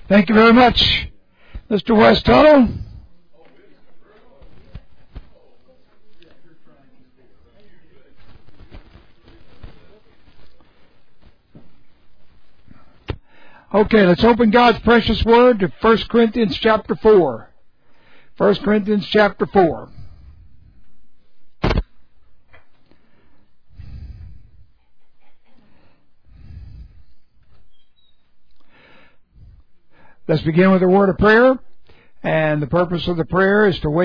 Thank you very much, Mr. West Tuttle. Okay, let's open God's precious word to 1 Corinthians chapter 4. 1 Corinthians chapter 4. Let's begin with a word of prayer. And the purpose of the prayer is to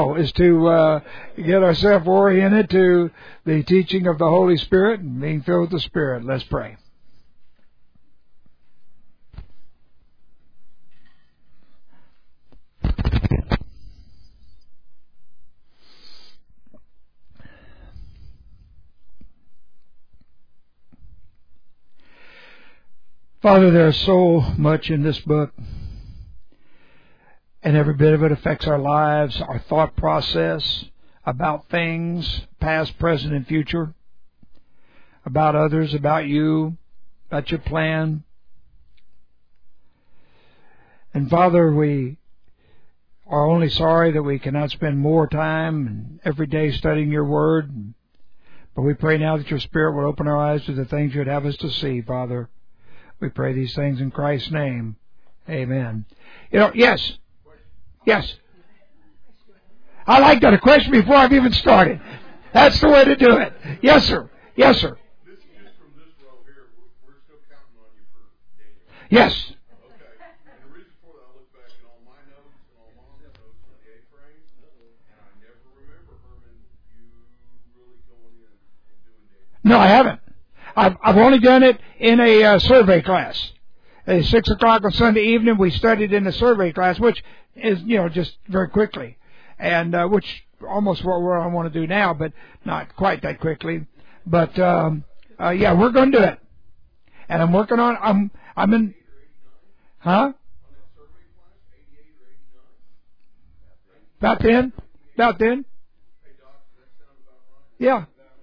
get ourselves oriented to the teaching of the Holy Spirit and being filled with the Spirit. Let's pray. Father, there's so much in this book, and every bit of it affects our lives, our thought process about things, past, present, and future, about others, about you, about your plan. And Father, we are only sorry that we cannot spend more time every day studying your word, but we pray now that your Spirit will open our eyes to the things you'd have us to see, Father. We pray these things in Christ's name. Amen. Yes. I like that. A question before I've even started. That's the way to do it. Yes, sir. This is just from this row here. We're still counting on you for Daniel. Yes. Okay. And the reason for that, I look back at all my notes and all Mom's notes on the A-frame, and I never remember, Herman, you really going in and doing Daniel. No, I haven't. I've only done it in a survey class. At 6 o'clock on Sunday evening, we studied in the survey class, which is, just very quickly, and which almost what I want to do now, but not quite that quickly. But we're going to do it, and I'm working on. I'm in. Huh? About then. Yeah.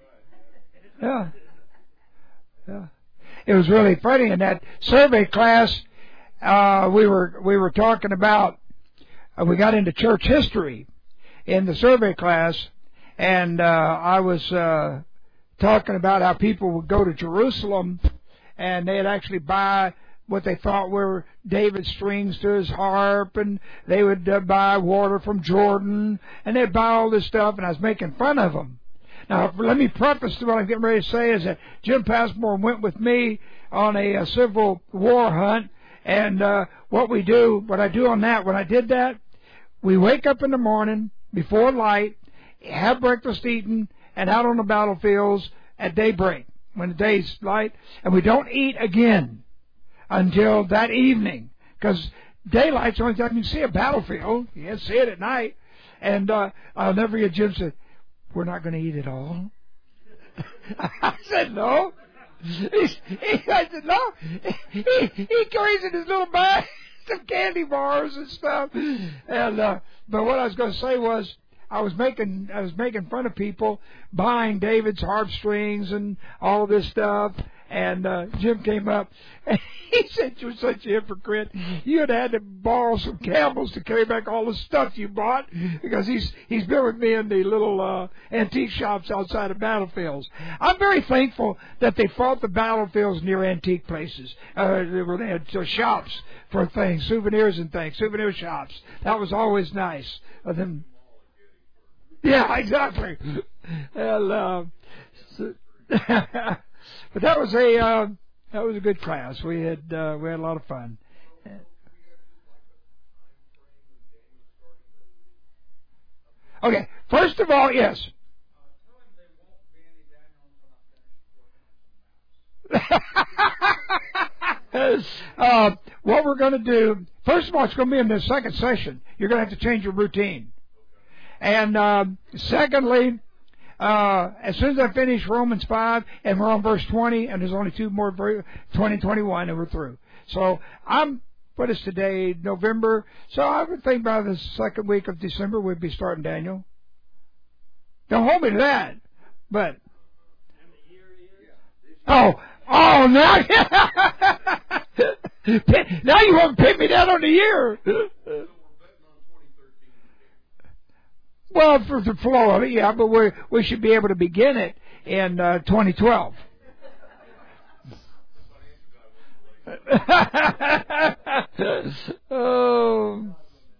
It was really funny in that survey class. We were talking about. We got into church history in the survey class, and I was talking about how people would go to Jerusalem, and they'd actually buy what they thought were David's strings to his harp, and they would buy water from Jordan, and they'd buy all this stuff, and I was making fun of them. Now, let me preface what I'm getting ready to say is that Jim Passmore went with me on a Civil War hunt, and what I do on that, when I did that, we wake up in the morning before light, have breakfast eaten, and out on the battlefields at daybreak when the day's light, and we don't eat again until that evening, because daylight's the only time you can see a battlefield. You can't see it at night. And I'll never forget Jim said, "We're not going to eat it all." I said, "No." I said, "No." He carries in his little bag some candy bars and stuff. And but what I was going to say was, I was making fun of people buying David's harp strings and all this stuff. And Jim came up and he said, "You're such a hypocrite. You'd had to borrow some camels to carry back all the stuff you bought," because he's been with me in the little antique shops outside of battlefields. I'm very thankful that they fought the battlefields near antique places. They had shops for things, souvenirs and things, souvenir shops. That was always nice. Yeah, exactly. And, but that was a good class. We had a lot of fun. Okay, first of all, yes. What we're going to do, first of all, it's going to be in the second session. You're going to have to change your routine. And secondly, as soon as I finish Romans 5, and we're on verse 20, and there's only two more, 20, 21, and we're through. So what is today, November? So I would think by the second week of December we'd be starting Daniel. Don't hold me to that, but... Oh, now... Now you want to pin me down on the year. So we're betting on 2013. Well, for the flow of it, yeah, but we should be able to begin it in 2012. Oh.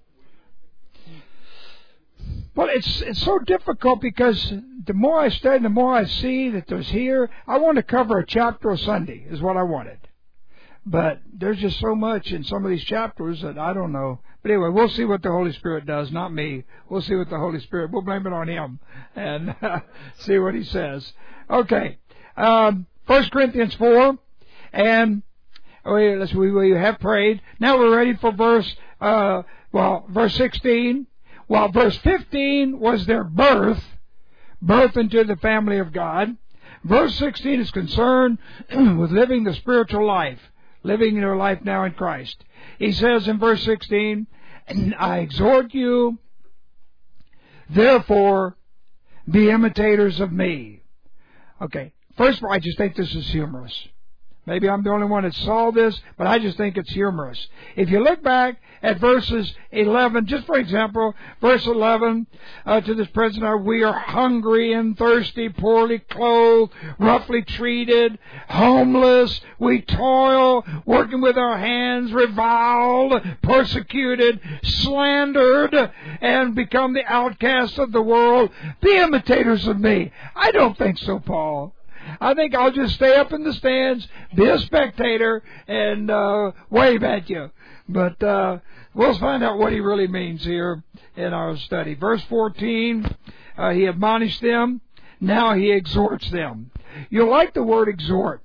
Well, it's so difficult because the more I study, the more I see that there's here. I want to cover a chapter a Sunday is what I wanted. But there's just so much in some of these chapters that I don't know. But anyway, we'll see what the Holy Spirit does, not me. We'll see what the Holy Spirit, we'll blame it on Him and see what He says. Okay. 1 Corinthians 4, and we have prayed. Now we're ready for verse 16. While verse 15 was their birth into the family of God, verse 16 is concerned with living the spiritual life, living your life now in Christ. He says in verse 16, I exhort you, therefore, be imitators of me. Okay, first of all, I just think this is humorous. Maybe I'm the only one that saw this, but I just think it's humorous. If you look back at verses 11, just for example, verse 11, to this present hour, we are hungry and thirsty, poorly clothed, roughly treated, homeless, we toil, working with our hands, reviled, persecuted, slandered, and become the outcasts of the world. Be imitators of me. I don't think so, Paul. I think I'll just stay up in the stands, be a spectator, and wave at you. But we'll find out what he really means here in our study. Verse 14, he admonished them. Now he exhorts them. You'll like the word exhort.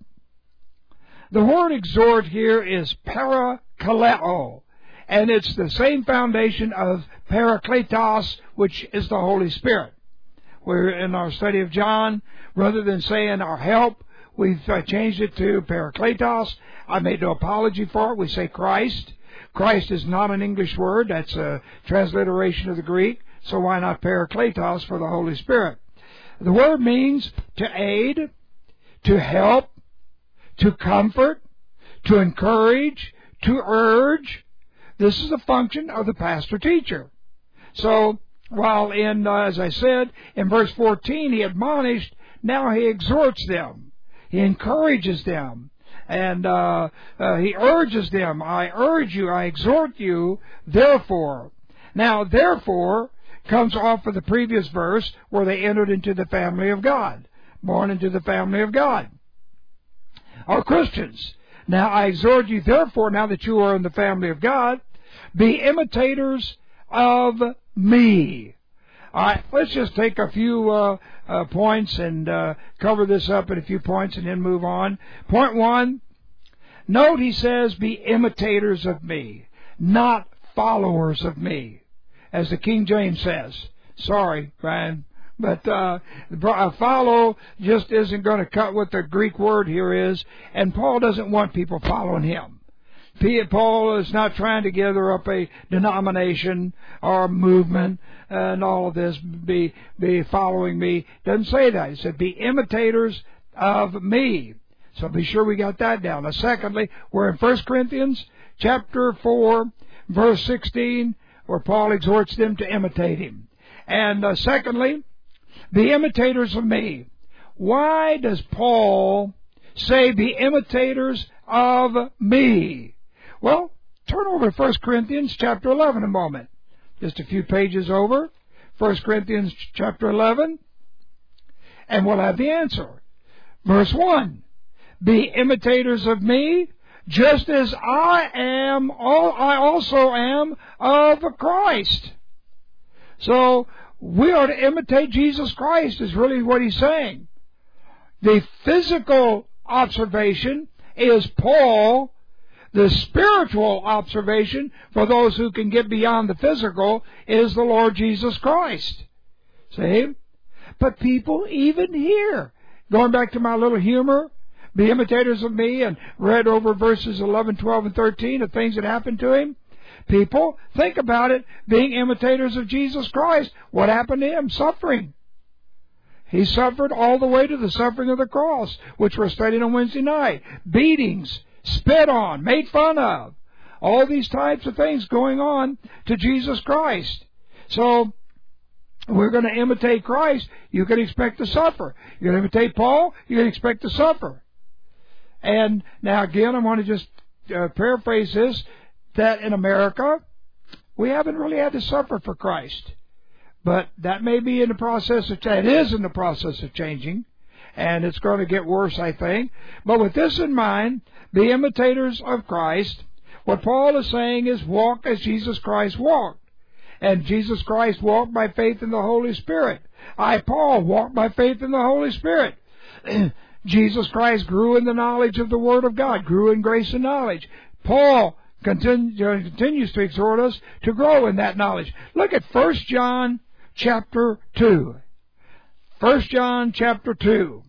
The word exhort here is parakaleo, and it's the same foundation of parakletos, which is the Holy Spirit. We're in our study of John, rather than saying our help, we've changed it to parakletos. I made no apology for it. We say Christ. Christ is not an English word. That's a transliteration of the Greek. So why not parakletos for the Holy Spirit? The word means to aid, to help, to comfort, to encourage, to urge. This is a function of the pastor-teacher. So, while in, as I said, in verse 14 he admonished, now he exhorts them. He encourages them. And he urges them. I urge you, I exhort you, therefore. Now, therefore comes off of the previous verse where they entered into the family of God. Born into the family of God. Are Christians. Now, I exhort you, therefore, now that you are in the family of God, be imitators of me. All right, let's just take a few points and cover this up in a few points and then move on. Point 1, note he says, be imitators of me, not followers of me, as the King James says. Sorry, Brian, but follow just isn't going to cut what the Greek word here is, and Paul doesn't want people following him. Paul is not trying to gather up a denomination or a movement and all of this, be following me. Doesn't say that. He said, be imitators of me. So be sure we got that down. Now, secondly, we're in 1 Corinthians chapter 4, verse 16, where Paul exhorts them to imitate him. And secondly, be imitators of me. Why does Paul say be imitators of me? Well, turn over to 1 Corinthians chapter 11 a moment. Just a few pages over. 1 Corinthians chapter 11. And we'll have the answer. Verse 1. Be imitators of me, just as I also am of Christ. So, we are to imitate Jesus Christ is really what he's saying. The physical observation is Paul. The spiritual observation, for those who can get beyond the physical, is the Lord Jesus Christ. See? But people even here, going back to my little humor, be imitators of me, and read over verses 11, 12, and 13 of things that happened to him. People, think about it, being imitators of Jesus Christ. What happened to him? Suffering. He suffered all the way to the suffering of the cross, which we're studying on Wednesday night. Beatings, spit on, made fun of. All these types of things going on to Jesus Christ. So, we're going to imitate Christ, you can expect to suffer. You're going to imitate Paul, you can expect to suffer. And now again, I want to just paraphrase this, that in America, we haven't really had to suffer for Christ. But that may be in the process of, it is in the process of changing, and it's going to get worse, I think. But with this in mind, be imitators of Christ. What Paul is saying is walk as Jesus Christ walked. And Jesus Christ walked by faith in the Holy Spirit. I, Paul, walked by faith in the Holy Spirit. Jesus Christ grew in the knowledge of the Word of God, grew in grace and knowledge. Paul continues to exhort us to grow in that knowledge. Look at 1 John chapter 2. 1 John chapter 2.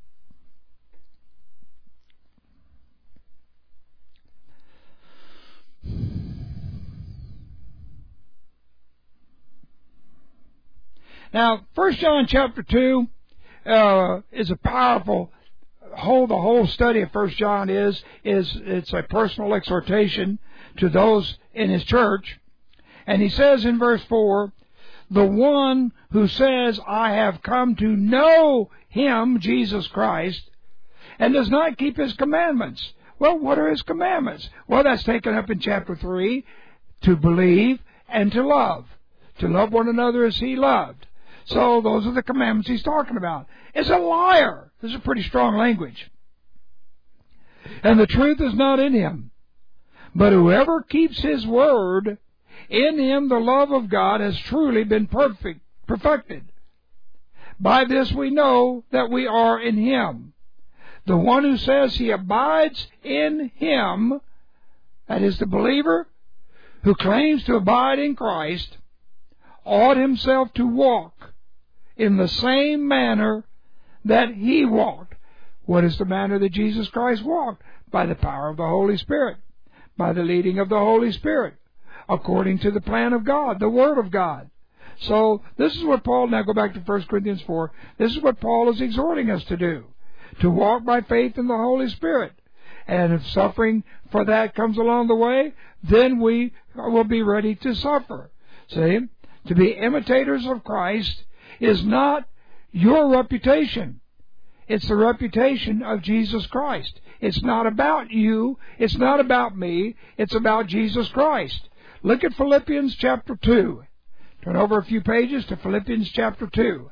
Now, 1 John chapter 2 is a powerful the whole study of 1 John it's a personal exhortation to those in his church. And he says in verse 4, the one who says, I have come to know him, Jesus Christ, and does not keep his commandments. Well, what are his commandments? Well, that's taken up in chapter 3, to believe and to love one another as he loved. So those are the commandments he's talking about. Is a liar. This is pretty strong language. And the truth is not in him. But whoever keeps his word, in him the love of God has truly been perfected. By this we know that we are in him. The one who says he abides in him, that is the believer, who claims to abide in Christ, ought himself to walk in the same manner that he walked. What is the manner that Jesus Christ walked? By the power of the Holy Spirit, by the leading of the Holy Spirit, according to the plan of God, the Word of God. So this is what Paul, now go back to 1 Corinthians 4, this is what Paul is exhorting us to do, to walk by faith in the Holy Spirit. And if suffering for that comes along the way, then we will be ready to suffer. See, to be imitators of Christ is not your reputation. It's the reputation of Jesus Christ. It's not about you. It's not about me. It's about Jesus Christ. Look at Philippians chapter 2. Turn over a few pages to Philippians chapter 2.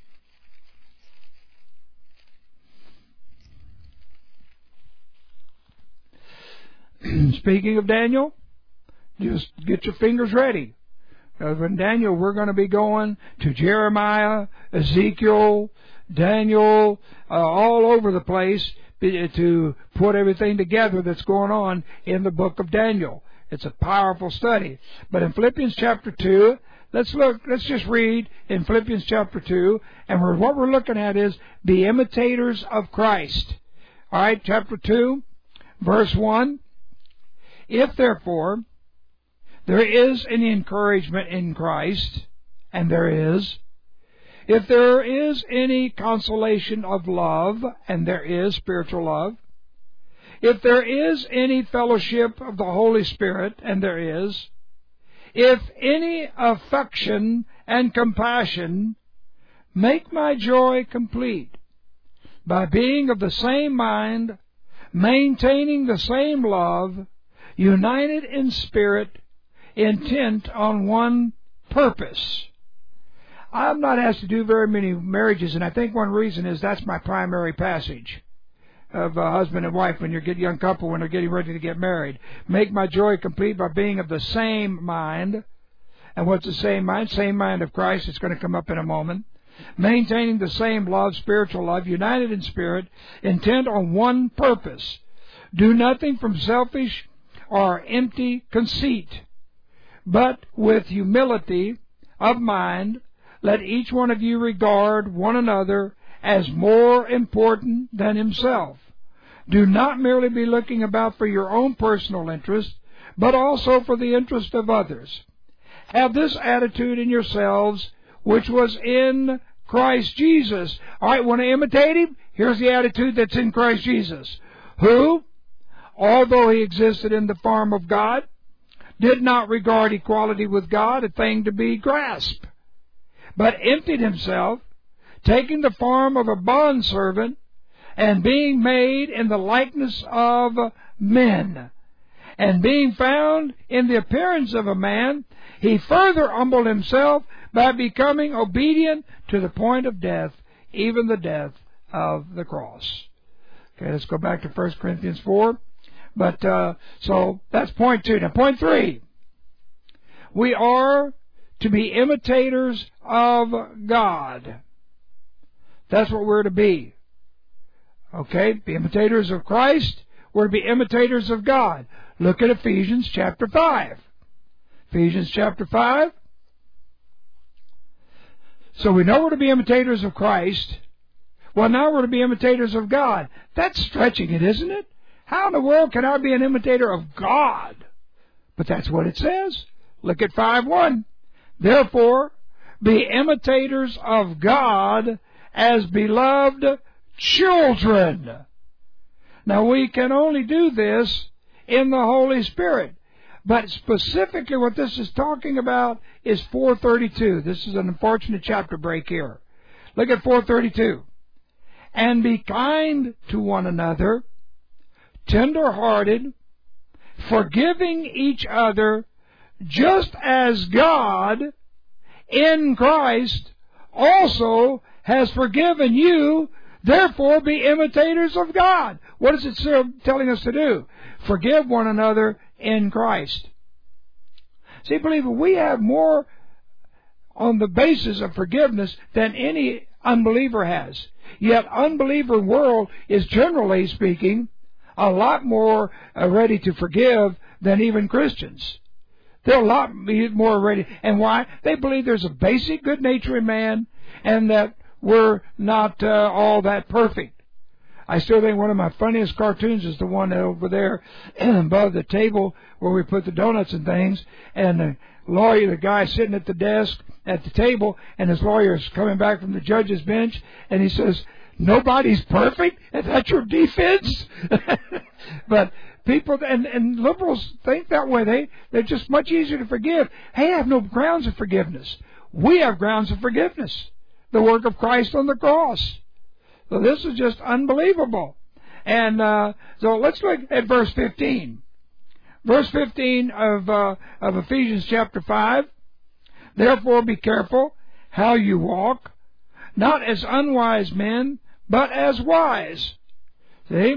Speaking of Daniel, just get your fingers ready. When Daniel, we're going to be going to Jeremiah, Ezekiel, Daniel, all over the place to put everything together that's going on in the book of Daniel. It's a powerful study. But in Philippians chapter 2, let's just read in Philippians chapter 2, and what we're looking at is be imitators of Christ. All right, chapter 2, verse 1. If therefore there is any encouragement in Christ, and there is, if there is any consolation of love, and there is spiritual love, if there is any fellowship of the Holy Spirit, and there is, if any affection and compassion, make my joy complete by being of the same mind, maintaining the same love, united in spirit, intent on one purpose. I'm not asked to do very many marriages, and I think one reason is that's my primary passage of husband and wife when you're a young couple, when they're getting ready to get married. Make my joy complete by being of the same mind. And what's the same mind? Same mind of Christ. It's going to come up in a moment. Maintaining the same love, spiritual love, united in spirit, intent on one purpose. Do nothing from selfish or empty conceit, but with humility of mind, let each one of you regard one another as more important than himself. Do not merely be looking about for your own personal interest, but also for the interest of others. Have this attitude in yourselves, which was in Christ Jesus. All right, want to imitate him? Here's the attitude that's in Christ Jesus, who, although he existed in the form of God, did not regard equality with God a thing to be grasped, but emptied himself, taking the form of a bondservant, and being made in the likeness of men. And being found in the appearance of a man, he further humbled himself by becoming obedient to the point of death, even the death of the cross. Okay, let's go back to 1 Corinthians 4. But, so that's point 2. Now, point 3. We are to be imitators of God. That's what we're to be. Okay, be imitators of Christ. We're to be imitators of God. Look at Ephesians chapter 5. Ephesians chapter 5. So we know we're to be imitators of Christ. Well, now we're to be imitators of God. That's stretching it, isn't it? How in the world can I be an imitator of God? But that's what it says. Look at 5:1. Therefore, be imitators of God as beloved children. Now, we can only do this in the Holy Spirit. But specifically what this is talking about is 4:32. This is an unfortunate chapter break here. Look at 4:32. And be kind to one another, tender-hearted, forgiving each other, just as God in Christ also has forgiven you. Therefore, be imitators of God. What is it telling us to do? Forgive one another in Christ. See, believer, we have more on the basis of forgiveness than any unbeliever has. Yet, unbeliever world is, generally speaking, a lot more ready to forgive than even Christians. They're a lot more ready. And why? They believe there's a basic good nature in man, and that we're not all that perfect. I still think one of my funniest cartoons is the one over there above the table where we put the donuts and things, and the lawyer, the guy sitting at the desk at the table, and his lawyer's coming back from the judge's bench, and he says, "Nobody's perfect? And that's your defense?" But people and liberals think that way. They're just much easier to forgive. Hey, I have no grounds of forgiveness. We have grounds of forgiveness. The work of Christ on the cross. So this is just unbelievable. And so let's look at verse 15. Verse 15 of Ephesians chapter 5. Therefore be careful how you walk, not as unwise men, but as wise. See?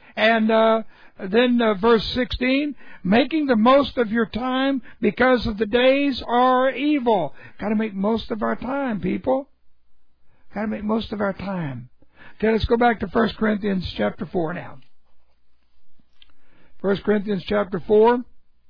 And then verse 16, making the most of your time because of the days are evil. Got to make most of our time, people. Got to make most of our time. Okay, let's go back to 1 Corinthians chapter 4 now. 1 Corinthians chapter 4.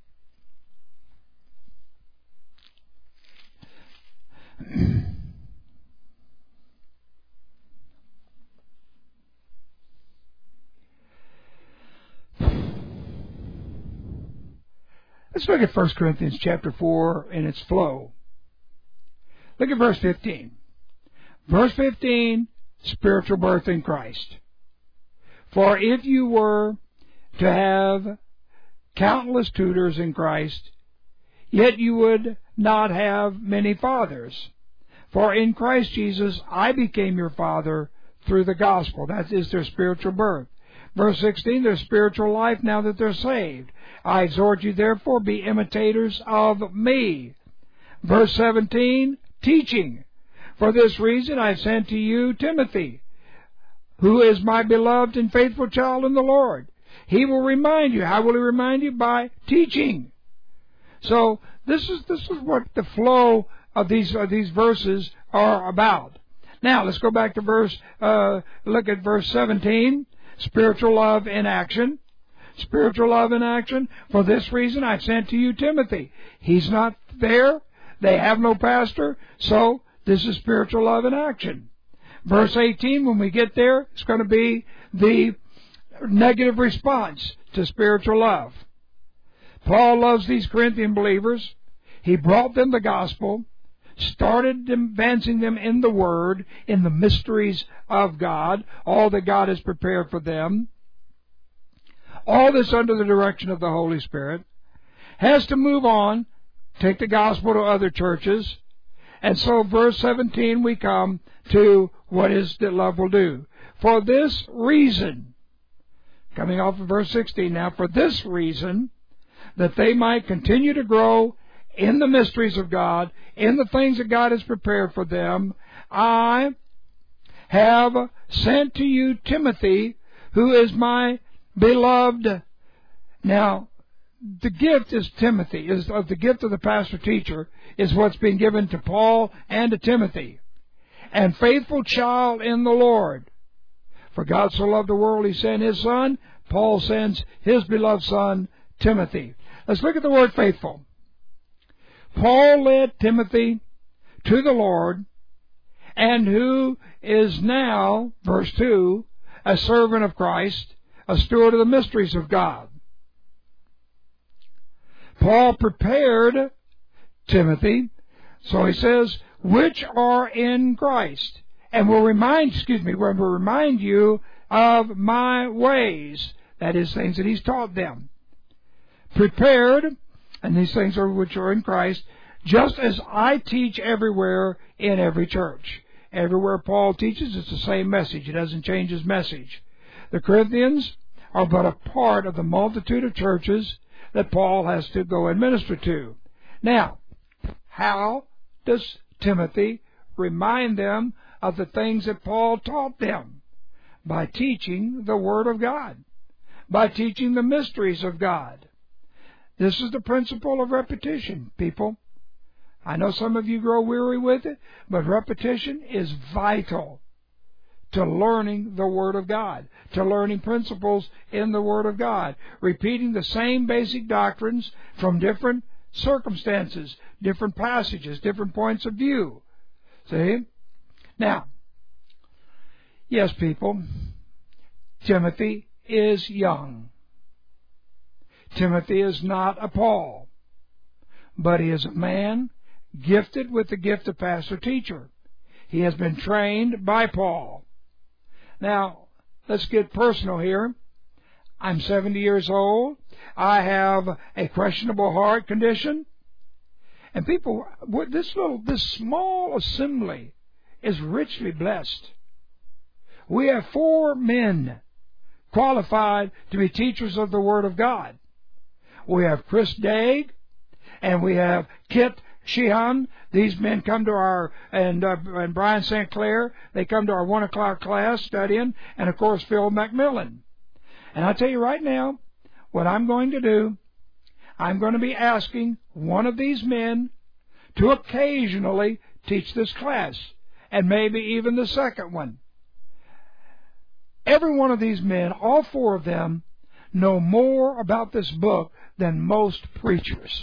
Let's look at 1 Corinthians chapter 4 in its flow. Look at verse 15. Verse 15, spiritual birth in Christ. For if you were to have countless tutors in Christ, yet you would not have many fathers. For in Christ Jesus I became your father through the gospel. That is their spiritual birth. Verse 16, their spiritual life now that they're saved. I exhort you therefore, be imitators of me. Verse 17, teaching. For this reason I sent to you Timothy, who is my beloved and faithful child in the Lord. He will remind you. How will he remind you? By teaching. So this is what the flow of these verses are about. Now let's go back to look at verse 17. Spiritual love in action. Spiritual love in action. For this reason I sent to you Timothy. He's not there. They have no pastor. So this is spiritual love in action. Verse 18, when we get there, it's going to be the negative response to spiritual love. Paul loves these Corinthian believers. He brought them the gospel, started advancing them in the Word, in the mysteries of God, all that God has prepared for them. all this under the direction of the Holy Spirit, has to move on, take the gospel to other churches. And so verse 17 we come to what is that love will do. For this reason, coming off of verse 16 now, for this reason, that they might continue to grow in the mysteries of God, in the things that God has prepared for them, I have sent to you Timothy, who is my beloved. Now, the gift is Timothy, the gift of the pastor teacher is what's been given to Paul and to Timothy. And faithful child in the Lord. For God so loved the world, He sent His Son. Paul sends His beloved Son, Timothy. Let's look at the word faithful. Paul led Timothy to the Lord, and who is now, verse 2, a servant of Christ, a steward of the mysteries of God. Paul prepared Timothy, so he says, which are in Christ, and will remind you of my ways. That is, things that he's taught them. Prepared, and these things are which are in Christ, just as I teach everywhere in every church. Everywhere Paul teaches, it's the same message. He doesn't change his message. The Corinthians are but a part of the multitude of churches that Paul has to go and minister to. Now, how does Timothy remind them of the things that Paul taught them? By teaching the Word of God. By teaching the mysteries of God. This is the principle of repetition, people. I know some of you grow weary with it, but repetition is vital to learning the Word of God, to learning principles in the Word of God, repeating the same basic doctrines from different circumstances, different passages, different points of view. See? Now, yes, people, Timothy is young. Timothy is not a Paul, but he is a man gifted with the gift of pastor-teacher. He has been trained by Paul. Now, let's get personal here. I'm 70 years old. I have a questionable heart condition. And people, this small assembly is richly blessed. We have 4 men qualified to be teachers of the Word of God. We have Chris Daig, and we have Kit Sheehan. These men come to our, and Brian St. Clair, they come to our 1 o'clock class studying, and of course Phil McMillan. And I'll tell you right now, what I'm going to do, I'm going to be asking one of these men to occasionally teach this class, and maybe even the second one. Every one of these men, all 4 of them, know more about this book than most preachers.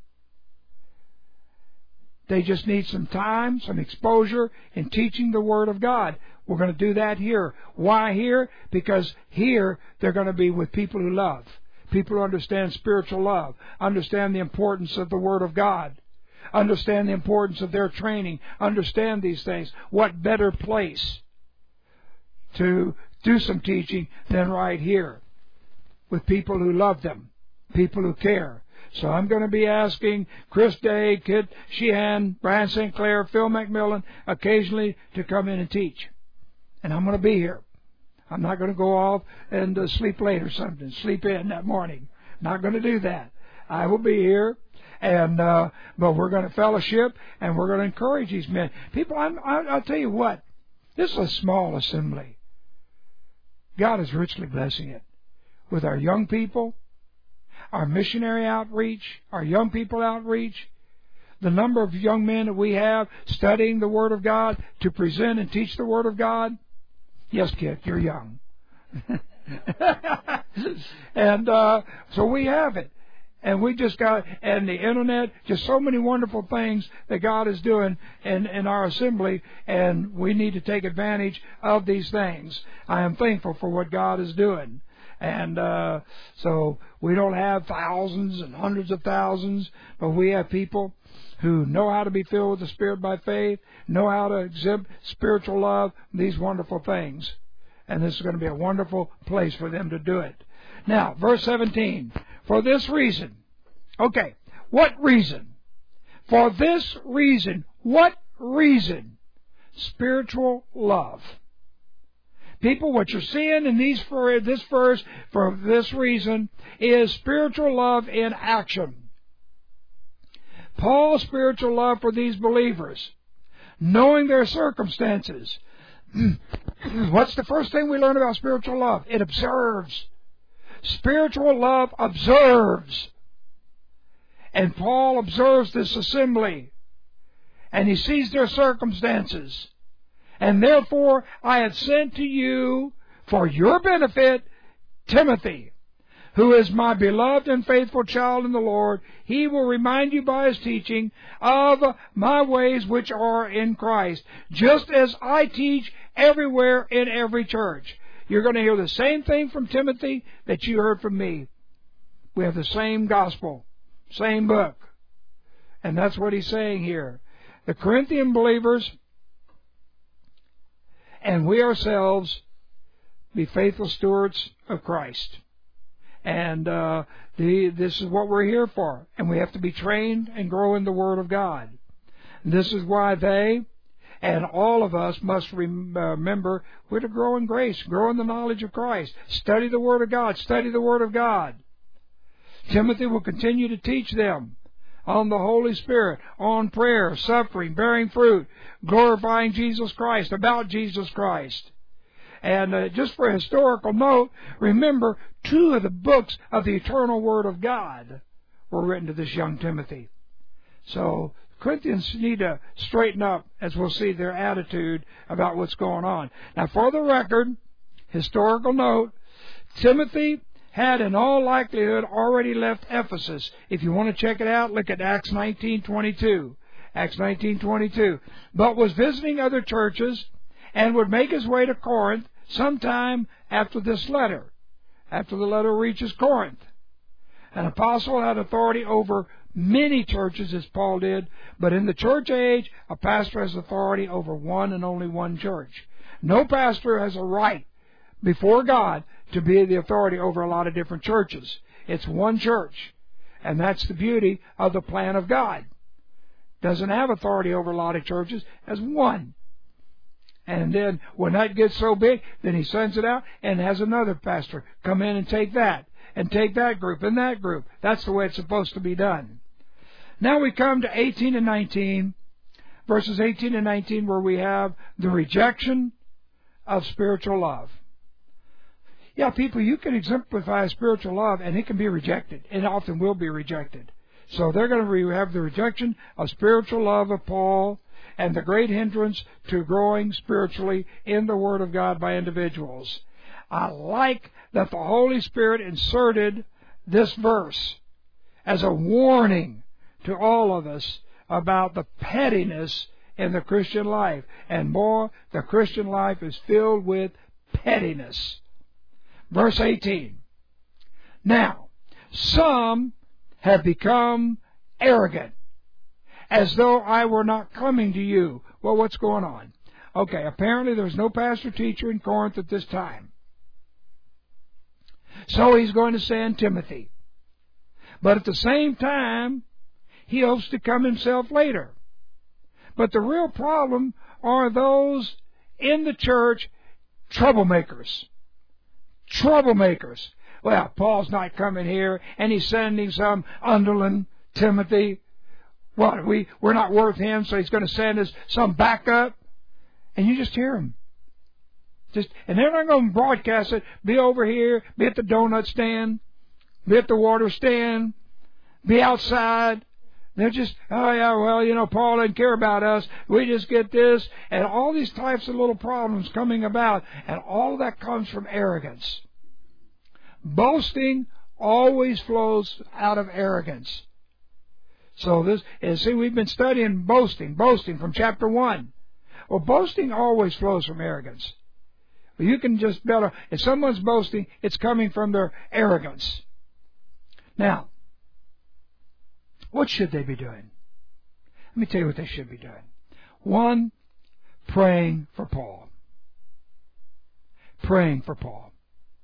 They just need some time, some exposure in teaching the Word of God. We're going to do that here. Why here? Because here they're going to be with people who love, people who understand spiritual love, understand the importance of the Word of God, understand the importance of their training, understand these things. What better place to do some teaching than right here with people who love them, people who care. So I'm going to be asking Chris Day, Kit Sheehan, Brian St. Clair, Phil McMillan occasionally to come in and teach. And I'm going to be here. I'm not going to go off and sleep late or something, sleep in that morning. Not going to do that. I will be here, and but we're going to fellowship, and we're going to encourage these men. People, I'll tell you what, this is a small assembly. God is richly blessing it with our young people, our missionary outreach, our young people outreach, the number of young men that we have studying the Word of God to present and teach the Word of God. Yes, kid, you're young. And so we have it. And we just got, and the internet, just so many wonderful things that God is doing in our assembly, and we need to take advantage of these things. I am thankful for what God is doing. And so we don't have thousands and hundreds of thousands, but we have people who know how to be filled with the Spirit by faith, know how to exhibit spiritual love, these wonderful things. And this is going to be a wonderful place for them to do it. Now, verse 17. For this reason. Okay, what reason? For this reason. What reason? Spiritual love. People, what you're seeing in this verse, for this reason, is spiritual love in action. Paul's spiritual love for these believers, knowing their circumstances. What's the first thing we learn about spiritual love? It observes. Spiritual love observes. And Paul observes this assembly. And he sees their circumstances. And therefore I have sent to you for your benefit Timothy, who is my beloved and faithful child in the Lord. He will remind you by his teaching of my ways which are in Christ, just as I teach everywhere in every church. You're going to hear the same thing from Timothy that you heard from me. We have the same gospel, same book. And that's what he's saying here. The Corinthian believers and we ourselves be faithful stewards of Christ. And this is what we're here for. And we have to be trained and grow in the Word of God. And this is why they and all of us must remember we're to grow in grace, grow in the knowledge of Christ. Study the Word of God. Study the Word of God. Timothy will continue to teach them on the Holy Spirit, on prayer, suffering, bearing fruit, glorifying Jesus Christ, about Jesus Christ. And just for a historical note, remember 2 of the books of the eternal Word of God were written to this young Timothy. So Corinthians need to straighten up, as we'll see, their attitude about what's going on. Now, for the record, historical note, Timothy had in all likelihood already left Ephesus. If you want to check it out, look at Acts 19:22. Acts 19:22. But was visiting other churches and would make his way to Corinth sometime after this letter, after the letter reaches Corinth. An apostle had authority over many churches, as Paul did, but in the church age, a pastor has authority over one and only one church. No pastor has a right before God to be the authority over a lot of different churches. It's one church. And that's the beauty of the plan of God. Doesn't have authority over a lot of churches, has one. And then when that gets so big, then he sends it out and has another pastor come in and take that group and that group. That's the way it's supposed to be done. Now we come to 18 and 19, verses 18 and 19, where we have the rejection of spiritual love. Yeah, people, you can exemplify spiritual love, and it can be rejected. It often will be rejected. So they're going to have the rejection of spiritual love of Paul and the great hindrance to growing spiritually in the Word of God by individuals. I like that the Holy Spirit inserted this verse as a warning to all of us about the pettiness in the Christian life. And boy, the Christian life is filled with pettiness. Verse 18. Now, some have become arrogant, as though I were not coming to you. Well, what's going on? Okay, apparently there's no pastor-teacher in Corinth at this time. So he's going to send Timothy. But at the same time, he hopes to come himself later. But the real problem are those in the church, troublemakers. Troublemakers. Well, Paul's not coming here, and he's sending some underling, Timothy. What, we're not worth him, so he's going to send us some backup? And you just hear him. And they're not going to broadcast it. Be over here, be at the donut stand, be at the water stand, be outside. They're just, oh yeah, well, Paul didn't care about us. We just get this. And all these types of little problems coming about. And all that comes from arrogance. Boasting always flows out of arrogance. So we've been studying boasting from chapter 1. Well, boasting always flows from arrogance. You can just if someone's boasting, it's coming from their arrogance. Now, what should they be doing? Let me tell you what they should be doing. 1, praying for Paul. Praying for Paul.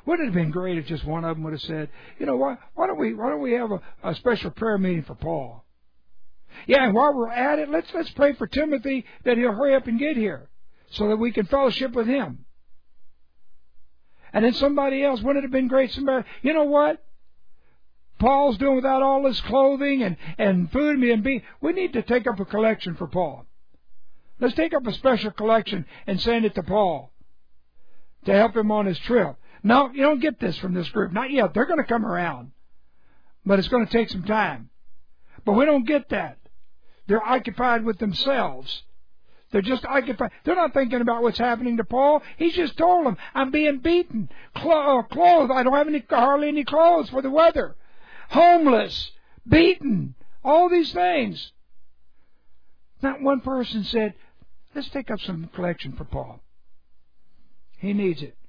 Wouldn't it have been great if just one of them would have said, you know what, why don't we have a special prayer meeting for Paul? Yeah, and while we're at it, let's pray for Timothy that he'll hurry up and get here so that we can fellowship with him. And then somebody else, wouldn't it have been great? Somebody, you know what? Paul's doing without all his clothing and food and being. We need to take up a collection for Paul. Let's take up a special collection and send it to Paul to help him on his trip. No, you don't get this from this group. Not yet. They're going to come around. But it's going to take some time. But we don't get that. They're occupied with themselves. They're just occupied. They're not thinking about what's happening to Paul. He's just told them, I'm being beaten. Clothes. I don't have hardly any clothes for the weather. Homeless. Beaten. All these things. Not one person said, let's take up some collection for Paul. He needs it.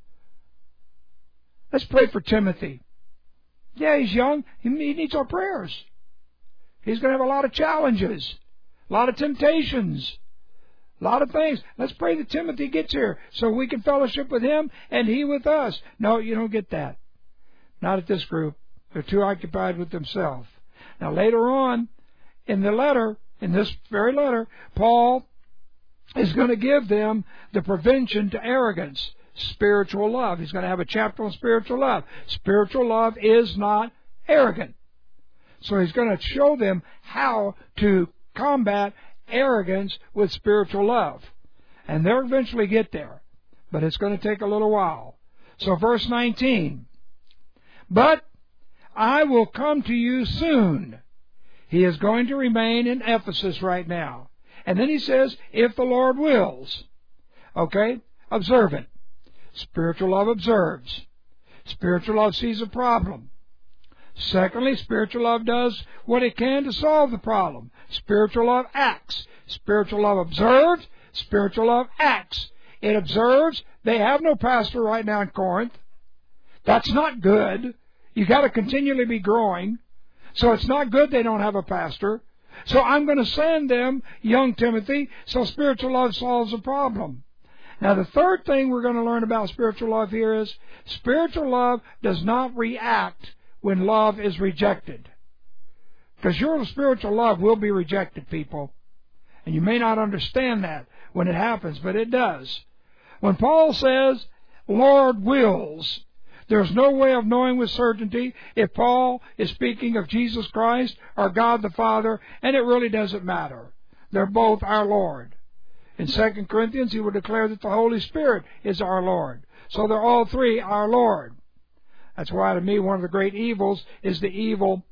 Let's pray for Timothy. Yeah, he's young. He needs our prayers. He's going to have a lot of challenges, a lot of temptations, a lot of things. Let's pray that Timothy gets here so we can fellowship with him and he with us. No, you don't get that. Not at this group. They're too occupied with themselves. Now, later on in the letter, in this very letter, Paul is going to give them the prevention to arrogance, spiritual love. He's going to have a chapter on spiritual love. Spiritual love is not arrogant. So he's going to show them how to combat arrogance with spiritual love. And they'll eventually get there. But it's going to take a little while. So verse 19. But I will come to you soon. He is going to remain in Ephesus right now. And then he says, if the Lord wills. Okay? Observant. Spiritual love observes. Spiritual love sees a problem. Secondly, spiritual love does what it can to solve the problem. Spiritual love acts. Spiritual love observes. Spiritual love acts. It observes. They have no pastor right now in Corinth. That's not good. You got to continually be growing. So it's not good they don't have a pastor. So I'm going to send them, young Timothy, so spiritual love solves the problem. Now the third thing we're going to learn about spiritual love here is spiritual love does not react when love is rejected. Because your spiritual love will be rejected, people. And you may not understand that when it happens, but it does. When Paul says, Lord wills, there's no way of knowing with certainty if Paul is speaking of Jesus Christ or God the Father, and it really doesn't matter. They're both our Lord. In 2 Corinthians, he will declare that the Holy Spirit is our Lord. So they're all three our Lord. That's why, to me, one of the great evils is the evil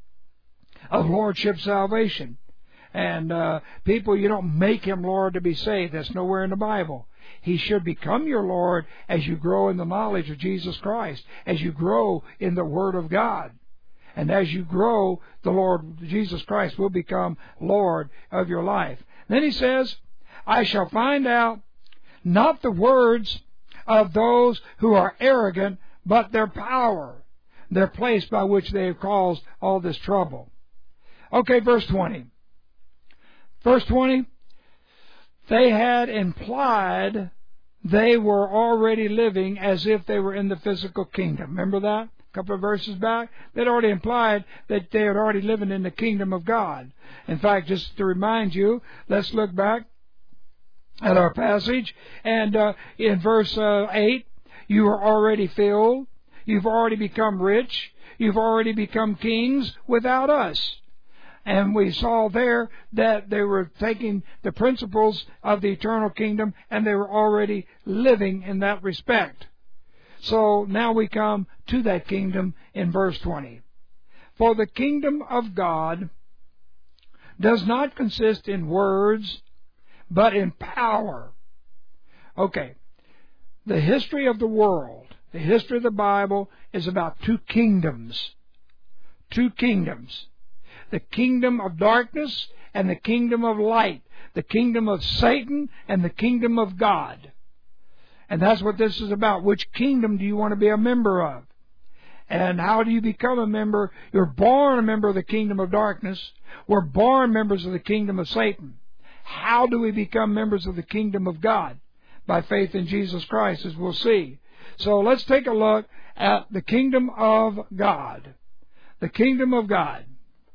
of lordship salvation. And people, you don't make him Lord to be saved. That's nowhere in the Bible. He should become your Lord as you grow in the knowledge of Jesus Christ, as you grow in the Word of God. And as you grow, the Lord Jesus Christ will become Lord of your life. Then he says, I shall find out not the words of those who are arrogant, but their power, their place by which they have caused all this trouble. Okay, verse 20. Verse 20, they had implied they were already living as if they were in the physical kingdom. Remember that? A couple of verses back? They'd already implied that they had already living in the kingdom of God. In fact, just to remind you, let's look back at our passage. And in verse 8, you are already filled. You've already become rich. You've already become kings without us. And we saw there that they were taking the principles of the eternal kingdom and they were already living in that respect. So now we come to that kingdom in verse 20. For the kingdom of God does not consist in words, but in power. Okay. The history of the world, the history of the Bible is about two kingdoms. Two kingdoms. The kingdom of darkness and the kingdom of light. The kingdom of Satan and the kingdom of God. And that's what this is about. Which kingdom do you want to be a member of? And how do you become a member? You're born a member of the kingdom of darkness. We're born members of the kingdom of Satan. How do we become members of the kingdom of God? By faith in Jesus Christ, as we'll see. So let's take a look at the kingdom of God. The kingdom of God.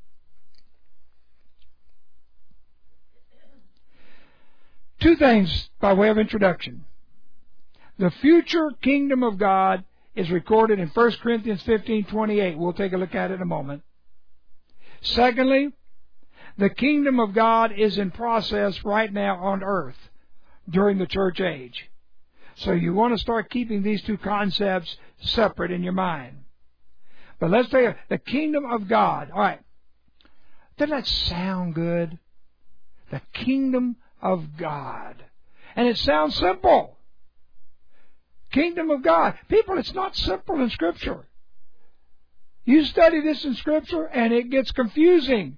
Two things by way of introduction. The future kingdom of God is recorded in 1 Corinthians 15:28. We'll take a look at it in a moment. Secondly, the kingdom of God is in process right now on earth during the church age. So you want to start keeping these two concepts separate in your mind. But let's take the kingdom of God. All right. Doesn't that sound good? The kingdom of God. And it sounds simple. Kingdom of God. People, it's not simple in Scripture. You study this in Scripture and it gets confusing.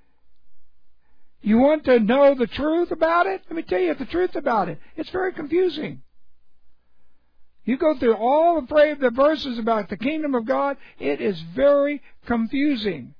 You want to know the truth about it? Let me tell you the truth about it. It's very confusing. You go through all the verses about the kingdom of God, it is very confusing.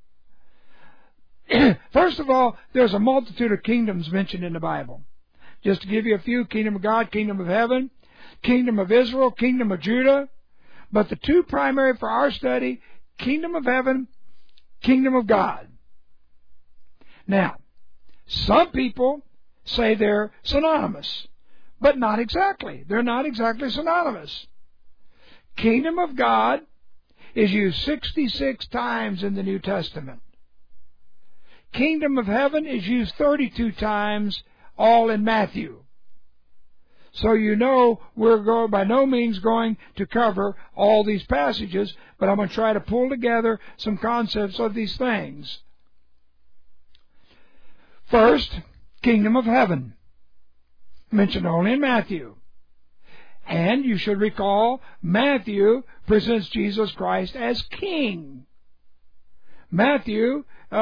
First of all, there's a multitude of kingdoms mentioned in the Bible. Just to give you a few: kingdom of God, kingdom of heaven, kingdom of Israel, kingdom of Judah. But the two primary for our study: kingdom of heaven, kingdom of God. Now, some people say they're synonymous, but not exactly. They're not exactly synonymous. Kingdom of God is used 66 times in the New Testament. Kingdom of heaven is used 32 times, all in Matthew. So you know we're by no means going to cover all these passages, but I'm going to try to pull together some concepts of these things. First, kingdom of heaven, mentioned only in Matthew. And you should recall, Matthew presents Jesus Christ as king. Matthew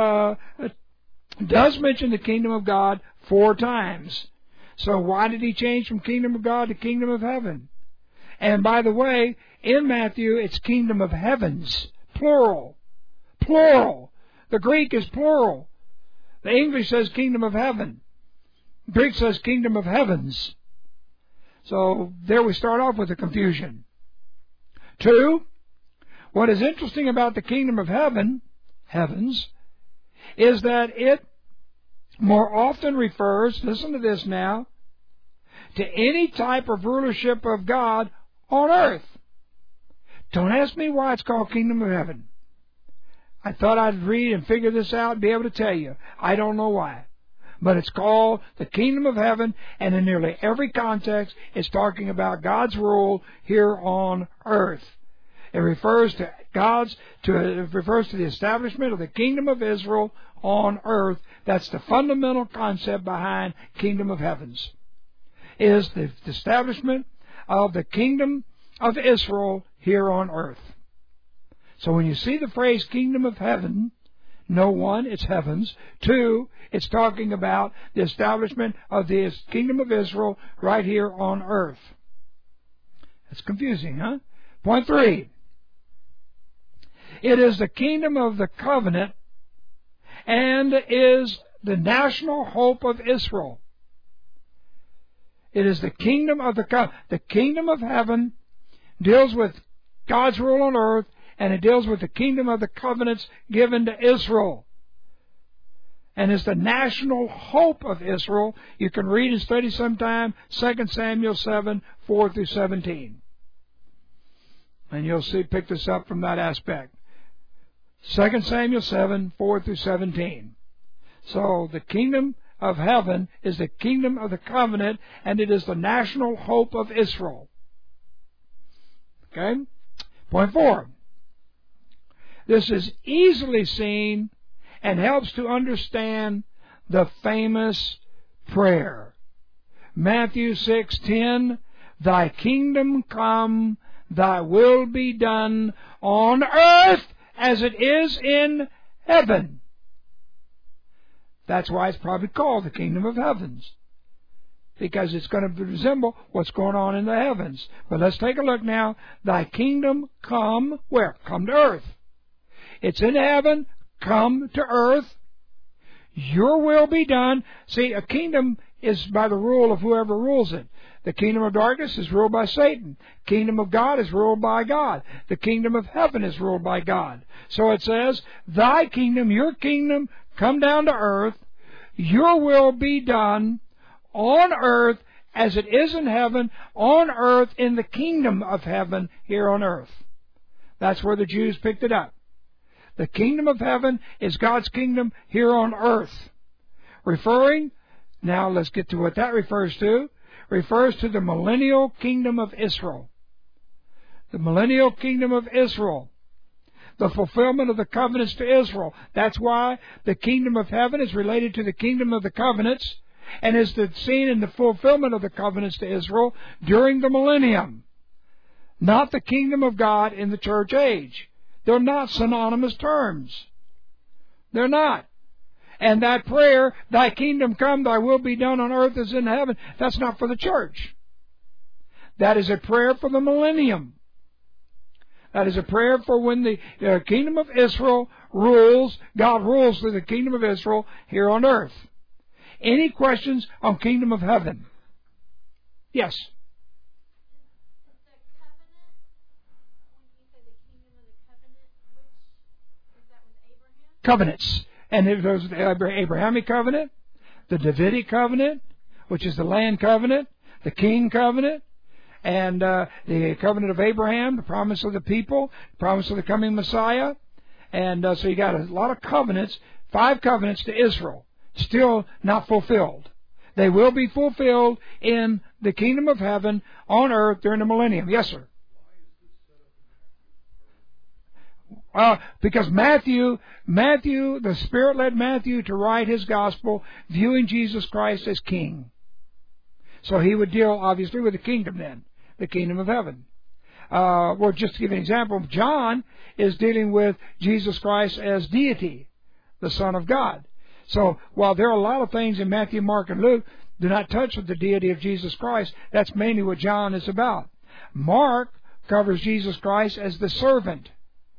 does mention the kingdom of God 4 times. So why did he change from kingdom of God to kingdom of heaven? And by the way, in Matthew, it's kingdom of heavens, plural. Plural. The Greek is plural. The English says kingdom of heaven. Greek says kingdom of heavens. So there we start off with the confusion. 2, what is interesting about the kingdom of heavens, is that it more often refers, listen to this now, to any type of rulership of God on earth. Don't ask me why it's called kingdom of heaven. I thought I'd read and figure this out and be able to tell you. I don't know why. But it's called the kingdom of heaven, and in nearly every context, it's talking about God's rule here on earth. It refers to the establishment of the kingdom of Israel on earth. That's the fundamental concept behind kingdom of heavens, is the establishment of the kingdom of Israel here on earth. So when you see the phrase kingdom of heaven, no, 1, it's heavens. 2, it's talking about the establishment of the kingdom of Israel right here on earth. That's confusing, huh? Point 3. It is the kingdom of the covenant and is the national hope of Israel. It is the kingdom of the covenant. The kingdom of heaven deals with God's rule on earth, and it deals with the kingdom of the covenants given to Israel. And is the national hope of Israel. You can read and study sometime 2 Samuel 7, 4 through 17. And you'll see, pick this up from that aspect. 2 Samuel 7, 4 through 17. So the kingdom of heaven is the kingdom of the covenant, and it is the national hope of Israel. Okay? Point 4. This is easily seen and helps to understand the famous prayer. Matthew 6:10, Thy kingdom come, Thy will be done on earth as it is in heaven. That's why it's probably called the kingdom of heavens, because it's going to resemble what's going on in the heavens. But let's take a look now. Thy kingdom come, where? Come to earth. It's in heaven, come to earth. Your will be done. See, a kingdom is by the rule of whoever rules it. The kingdom of darkness is ruled by Satan. Kingdom of God is ruled by God. The kingdom of heaven is ruled by God. So it says, thy kingdom, your kingdom, come down to earth. Your will be done on earth as it is in heaven, on earth in the kingdom of heaven here on earth. That's where the Jews picked it up. The kingdom of heaven is God's kingdom here on earth. Referring, now let's get to what that refers to. Refers to the millennial kingdom of Israel. The millennial kingdom of Israel. The fulfillment of the covenants to Israel. That's why the kingdom of heaven is related to the kingdom of the covenants and is seen in the fulfillment of the covenants to Israel during the millennium. Not the kingdom of God in the church age. They're not synonymous terms. They're not. And that prayer, thy kingdom come, thy will be done on earth as in heaven, that's not for the church. That is a prayer for the millennium. That is a prayer for when the kingdom of Israel rules, God rules through the kingdom of Israel here on earth. Any questions on kingdom of heaven? Yes. Covenants. And it was the Abrahamic covenant, the Davidic covenant, which is the land covenant, the king covenant, and the covenant of Abraham, the promise of the people, the promise of the coming Messiah. And so you got a lot of covenants, 5 covenants to Israel, still not fulfilled. They will be fulfilled in the kingdom of heaven on earth during the millennium. Yes, sir. Because Matthew, the Spirit led Matthew to write his gospel viewing Jesus Christ as king. So he would deal, obviously, with the kingdom then, the kingdom of heaven. Well, just to give an example, John is dealing with Jesus Christ as deity, the Son of God. So while there are a lot of things in Matthew, Mark, and Luke do not touch with the deity of Jesus Christ, that's mainly what John is about. Mark covers Jesus Christ as the servant.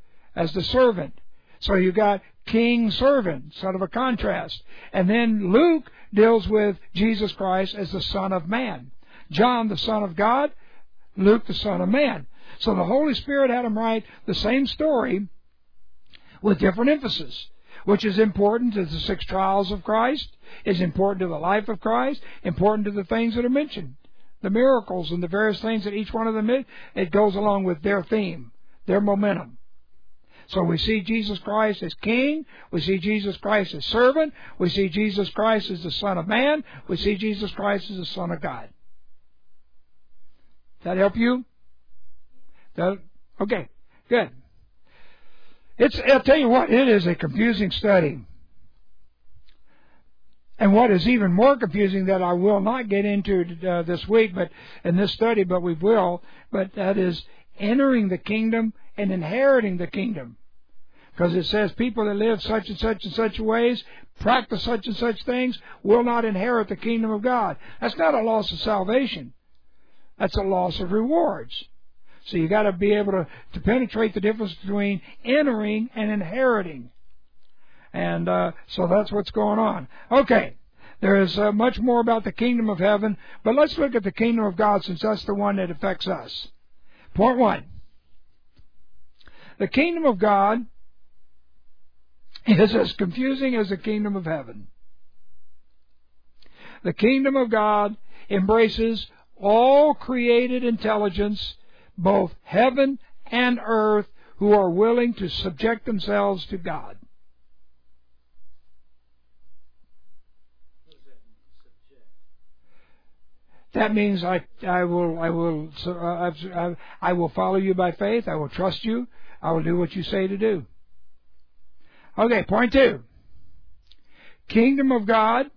So you got king, servant, sort of a contrast. And then Luke deals with Jesus Christ as the Son of Man. John, the Son of God. Luke, the Son of Man. So the Holy Spirit had him write the same story with different emphasis, which is important to the 6 trials of Christ, is important to the life of Christ, important to the things that are mentioned, the miracles and the various things that each one of them is. It goes along with their theme, their momentum. So we see Jesus Christ as King. We see Jesus Christ as servant. We see Jesus Christ as the Son of Man. We see Jesus Christ as the Son of God. Does that help you? Okay, good. I'll tell you what, it is a confusing study. And what is even more confusing that I will not get into this week, but in this study, but we will, but that is entering the kingdom and inheriting the kingdom. Because it says people that live such and such ways, practice such and such things, will not inherit the kingdom of God. That's not a loss of salvation. That's a loss of rewards. So you got to be able to penetrate the difference between entering and inheriting. And so that's what's going on. Okay, there is much more about the kingdom of heaven, but let's look at the kingdom of God since that's the one that affects us. Point 1. The kingdom of God is as confusing as the kingdom of heaven. The kingdom of God embraces all created intelligence, both heaven and earth, who are willing to subject themselves to God. That means I will follow you by faith. I will trust you. I will do what you say to do. Okay, point 2. Kingdom of God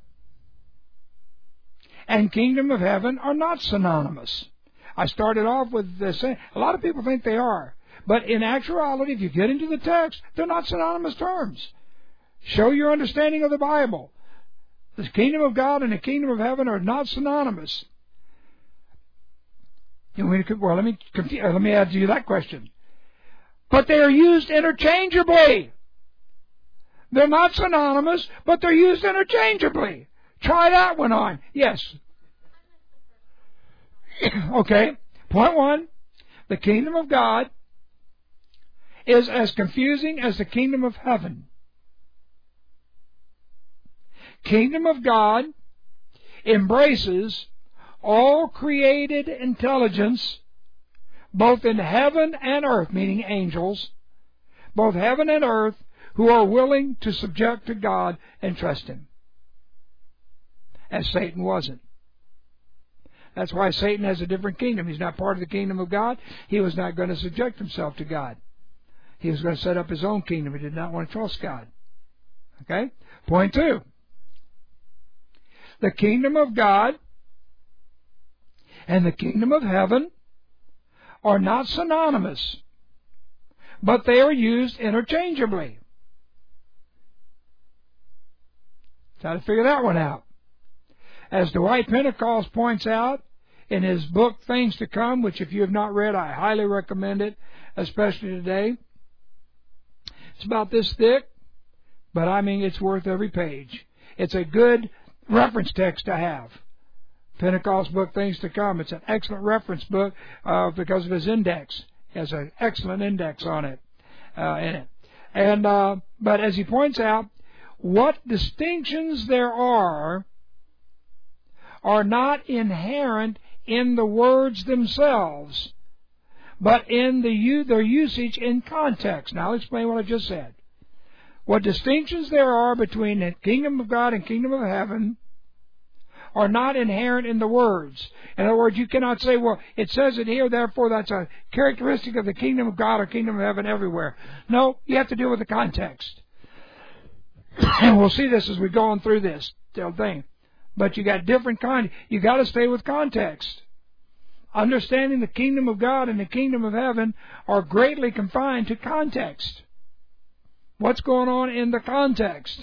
and kingdom of heaven are not synonymous. I started off with this. A lot of people think they are. But in actuality, if you get into the text, they're not synonymous terms. Show your understanding of the Bible. The kingdom of God and the kingdom of heaven are not synonymous. Well, let me add to you that question. But they are used interchangeably. They're not synonymous, but they're used interchangeably. Try that one on. Yes. Okay. Point 1. The kingdom of God is as confusing as the kingdom of heaven. Kingdom of God embraces all created intelligence, both in heaven and earth, meaning angels, both heaven and earth, who are willing to subject to God and trust Him, as Satan wasn't. That's why Satan has a different kingdom. He's not part of the kingdom of God. He was not going to subject himself to God. He was going to set up his own kingdom. He did not want to trust God. Okay? Point 2. The kingdom of God and the kingdom of heaven are not synonymous, but they are used interchangeably. Got to figure that one out. As Dwight Pentecost points out in his book, Things to Come, which if you have not read, I highly recommend it, especially today. It's about this thick, but I mean it's worth every page. It's a good reference text to have. Pentecost book, Things to Come. It's an excellent reference book because of his index. It has an excellent index on it, in it. And but as he points out, what distinctions there are not inherent in the words themselves, but in their usage in context. Now I'll explain what I just said. What distinctions there are between the kingdom of God and kingdom of heaven are not inherent in the words. In other words, you cannot say, well, it says it here, therefore that's a characteristic of the kingdom of God or kingdom of heaven everywhere. No, you have to deal with the context. And we'll see this as we go on through this thing. But you got different kind. You got to stay with context. Understanding the kingdom of God and the kingdom of heaven are greatly confined to context. What's going on in the context?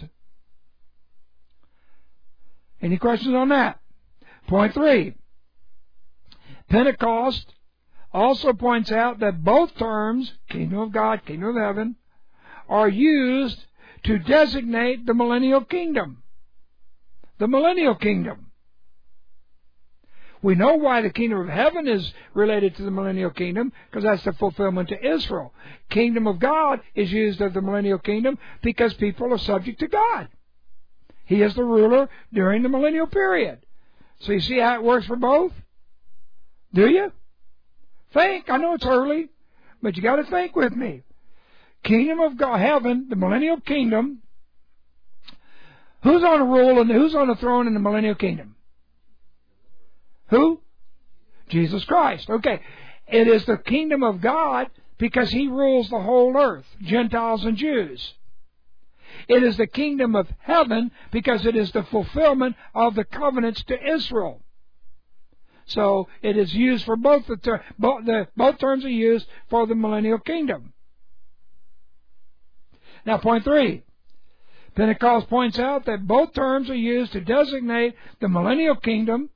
Any questions on that? Point 3. Pentecost also points out that both terms, kingdom of God, kingdom of heaven, are used to designate the millennial kingdom. The millennial kingdom. We know why the kingdom of heaven is related to the millennial kingdom, because that's the fulfillment to Israel. Kingdom of God is used of the millennial kingdom because people are subject to God. He is the ruler during the millennial period. So you see how it works for both? Do you? Think. I know it's early, but you got to think with me. Kingdom of God, heaven, the millennial kingdom. Who's on a rule and who's on the throne in the millennial kingdom? Who? Jesus Christ. Okay. It is the kingdom of God because He rules the whole earth, Gentiles and Jews. It is the kingdom of heaven because it is the fulfillment of the covenants to Israel. So it is used for both both terms are used for the millennial kingdom. Now, point 3. Pentecost points out that both terms are used to designate the millennial kingdom,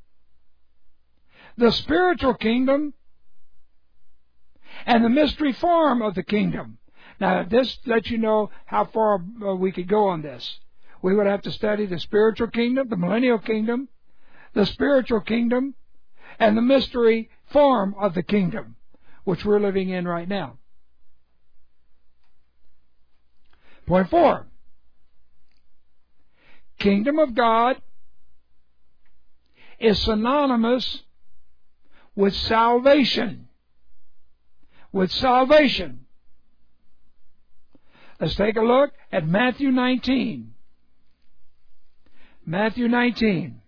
the spiritual kingdom, and the mystery form of the kingdom. Now, this lets you know how far we could go on this. We would have to study the spiritual kingdom, the millennial kingdom, the spiritual kingdom, and the mystery form of the kingdom, which we're living in right now. Point 4. Kingdom of God is synonymous with salvation. With salvation. Let's take a look at Matthew 19. Matthew 19.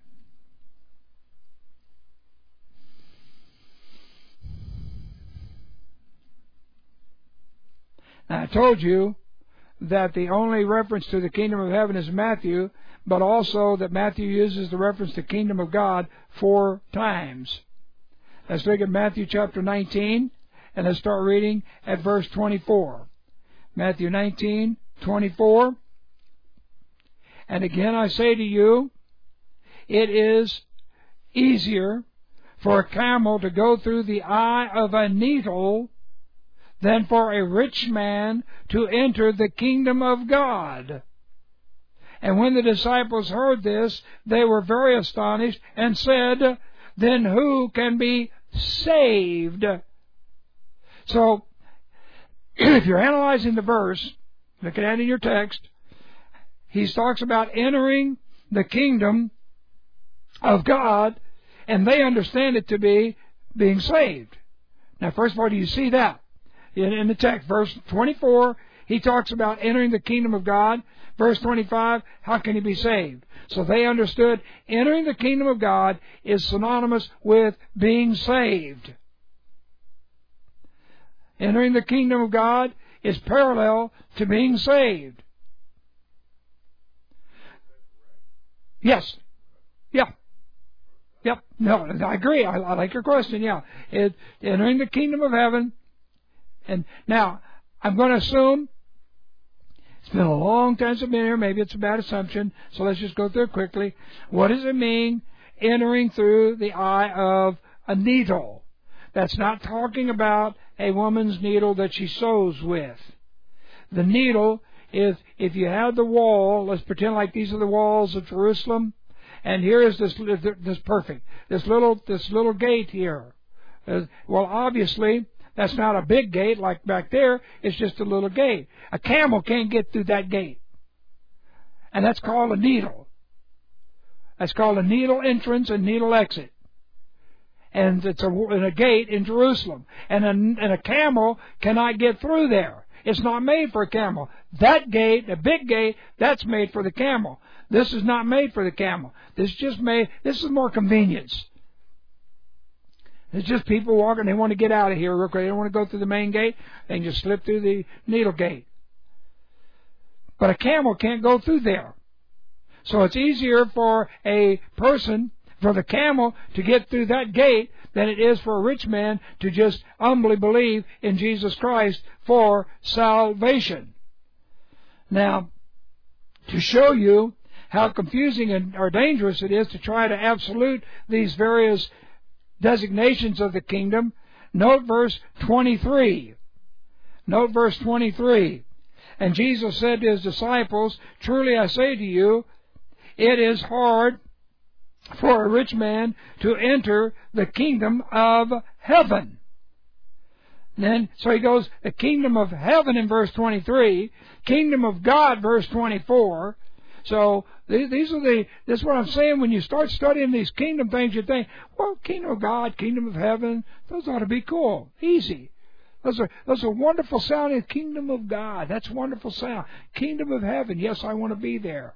Now, I told you that the only reference to the kingdom of heaven is Matthew, but also that Matthew uses the reference to kingdom of God 4 times. Let's look at Matthew chapter 19, and let's start reading at verse 24. Matthew 19:24. And again I say to you, it is easier for a camel to go through the eye of a needle than for a rich man to enter the kingdom of God. And when the disciples heard this, they were very astonished and said, then who can be saved? So, if you're analyzing the verse, looking at it in your text, he talks about entering the kingdom of God, and they understand it to be being saved. Now, first of all, do you see that? In the text, verse 24, he talks about entering the kingdom of God. Verse 25, how can he be saved? So they understood entering the kingdom of God is synonymous with being saved. Entering the kingdom of God is parallel to being saved. Yes. Yeah. Yep. No, I agree. I like your question. Yeah. Entering the kingdom of heaven. And now, I'm going to assume it's been a long time since I've been here. Maybe it's a bad assumption. So let's just go through it quickly. What does it mean entering through the eye of a needle? That's not talking about a woman's needle that she sews with. The needle is, if you have the wall, let's pretend like these are the walls of Jerusalem, and here is this perfect, this little gate here. Well, obviously, that's not a big gate like back there. It's just a little gate. A camel can't get through that gate. And that's called a needle. That's called a needle entrance and needle exit. And it's a gate in Jerusalem. And a camel cannot get through there. It's not made for a camel. That gate, the big gate, that's made for the camel. This is not made for the camel. This is more convenience. It's just people walking, they want to get out of here real quick. They don't want to go through the main gate. They can just slip through the needle gate. But a camel can't go through there. So it's easier for a person, for the camel, to get through that gate than it is for a rich man to just humbly believe in Jesus Christ for salvation. Now, to show you how confusing or dangerous it is to try to absolute these various designations of the kingdom, note verse 23. Note verse 23. And Jesus said to his disciples, truly I say to you, it is hard for a rich man to enter the kingdom of heaven. Then, so he goes, the kingdom of heaven in verse 23, kingdom of God, verse 24. So this is what I'm saying. When you start studying these kingdom things, you think, well, kingdom of God, kingdom of heaven, those ought to be cool, easy. Those are wonderful sounding. Kingdom of God, that's wonderful sound. Kingdom of heaven, yes, I want to be there.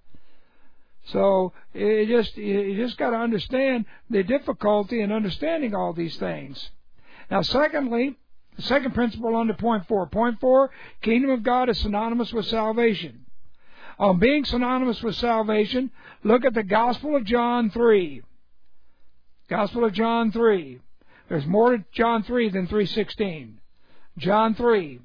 So you just got to understand the difficulty in understanding all these things. Now, secondly, the second principle under point 4. Point 4, kingdom of God is synonymous with salvation. On being synonymous with salvation, look at the Gospel of John 3. Gospel of John 3. There's more to John 3 than 3:16. John 3.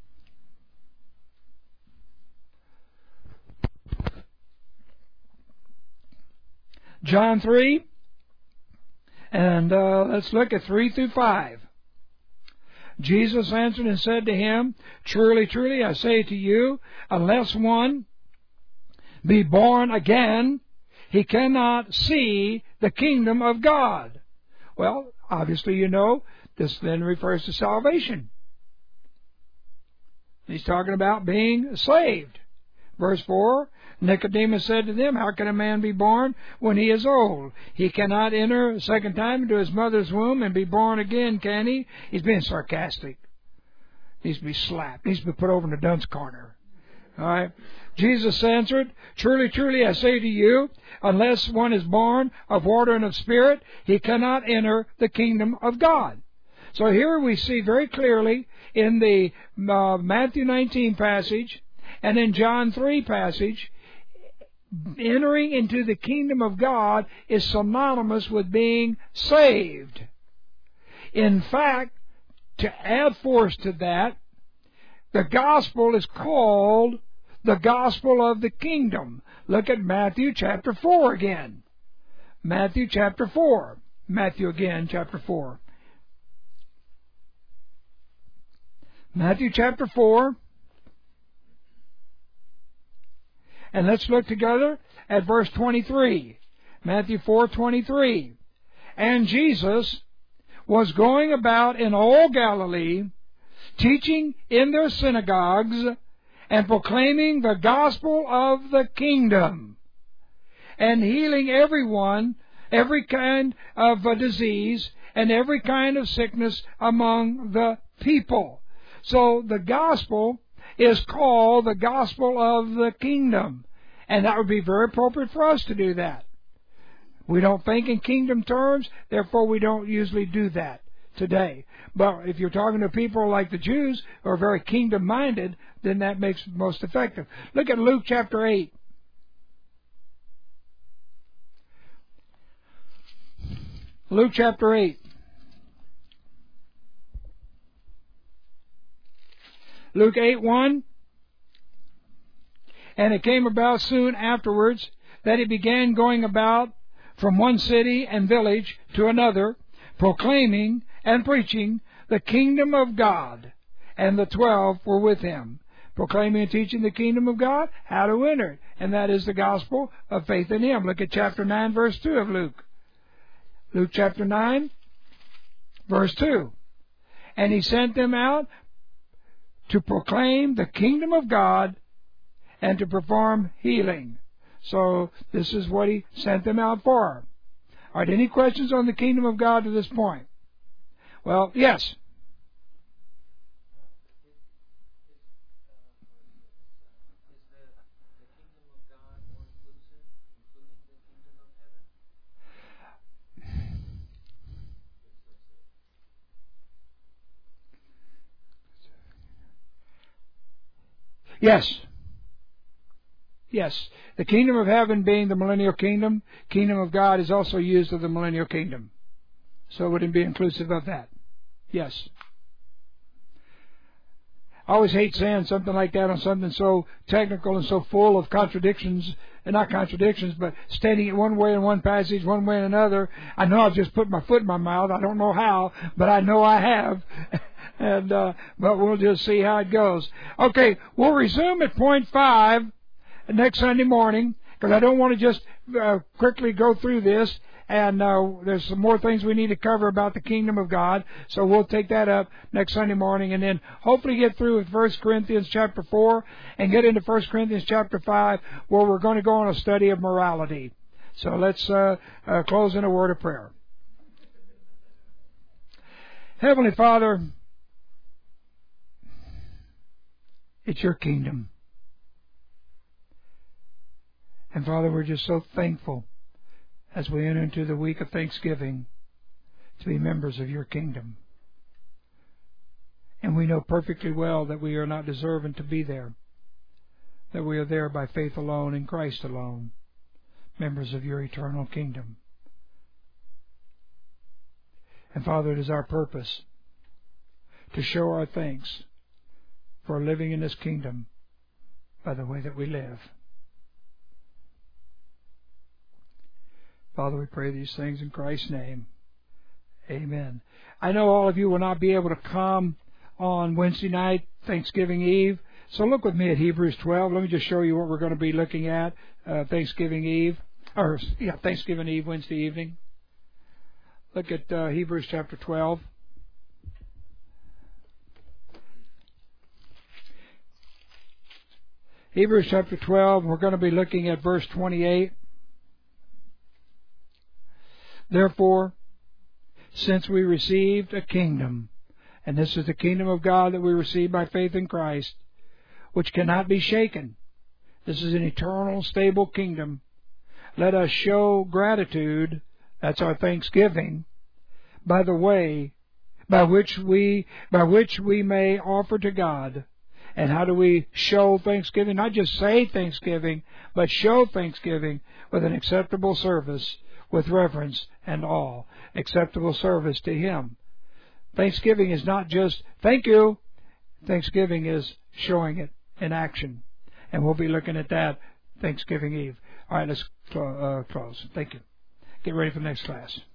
John 3. And let's look at 3 through 5. Jesus answered and said to him, truly, truly, I say to you, unless one be born again, he cannot see the kingdom of God. Well, obviously you know, this then refers to salvation. He's talking about being saved. Verse 4, Nicodemus said to them, how can a man be born when he is old? He cannot enter a second time into his mother's womb and be born again, can he? He's being sarcastic. Needs to be slapped. Needs to be put over in the dunce corner. All right. Jesus answered, truly, truly, I say to you, unless one is born of water and of spirit, he cannot enter the kingdom of God. So here we see very clearly in the Matthew 19 passage and in John 3 passage, entering into the kingdom of God is synonymous with being saved. In fact, to add force to that, the gospel is called the gospel of the kingdom. Look at Matthew chapter 4 again. Matthew chapter 4. Matthew again, chapter 4. Matthew chapter 4. And let's look together at verse 23. Matthew 4:23. And Jesus was going about in all Galilee, teaching in their synagogues, and proclaiming the gospel of the kingdom, and healing everyone, every kind of disease, and every kind of sickness among the people. So the gospel is called the gospel of the kingdom. And that would be very appropriate for us to do that. We don't think in kingdom terms, therefore we don't usually do that today. But if you're talking to people like the Jews who are very kingdom-minded, then that makes it most effective. Look at Luke chapter 8. Luke chapter 8. Luke 8:1. And it came about soon afterwards that he began going about from one city and village to another, proclaiming and preaching the kingdom of God. And the 12 were with him, proclaiming and teaching the kingdom of God, how to enter it. And that is the gospel of faith in him. Look at chapter 9, verse 2 of Luke. Luke chapter 9, verse 2. And he sent them out to proclaim the kingdom of God and to perform healing. So this is what he sent them out for. All right, any questions on the kingdom of God to this point? Well, yes. Yes. Yes. The kingdom of heaven being the millennial kingdom, kingdom of God is also used of the millennial kingdom. So it would be inclusive of that. Yes. I always hate saying something like that on something so technical and so full of contradictions, and not contradictions, but stating it one way in one passage, one way in another. I know I've just put my foot in my mouth. I don't know how, but I know I have. And but we'll just see how it goes. Okay, we'll resume at point 5 next Sunday morning, because I don't want to just quickly go through this. And there's some more things we need to cover about the kingdom of God. So we'll take that up next Sunday morning, and then hopefully get through with 1 Corinthians chapter 4 and get into 1 Corinthians chapter 5, where we're going to go on a study of morality. So let's close in a word of prayer. Heavenly Father, it's your kingdom. And Father, we're just so thankful as we enter into the week of Thanksgiving to be members of your kingdom. And we know perfectly well that we are not deserving to be there, that we are there by faith alone in Christ alone, members of your eternal kingdom. And Father, it is our purpose to show our thanks for living in this kingdom by the way that we live. Father, we pray these things in Christ's name. Amen. I know all of you will not be able to come on Wednesday night, Thanksgiving Eve. So look with me at Hebrews 12. Let me just show you what we're going to be looking at Thanksgiving Eve, Wednesday evening. Look at Hebrews chapter 12. Hebrews chapter 12, we're going to be looking at verse 28. Therefore, since we received a kingdom, and this is the kingdom of God that we receive by faith in Christ, which cannot be shaken. This is an eternal, stable kingdom. Let us show gratitude, that's our thanksgiving, by the way by which we may offer to God. And how do we show thanksgiving? Not just say thanksgiving, but show thanksgiving with an acceptable service, with reverence and awe. Acceptable service to Him. Thanksgiving is not just thank you. Thanksgiving is showing it in action. And we'll be looking at that Thanksgiving Eve. All right, let's close. Thank you. Get ready for the next class.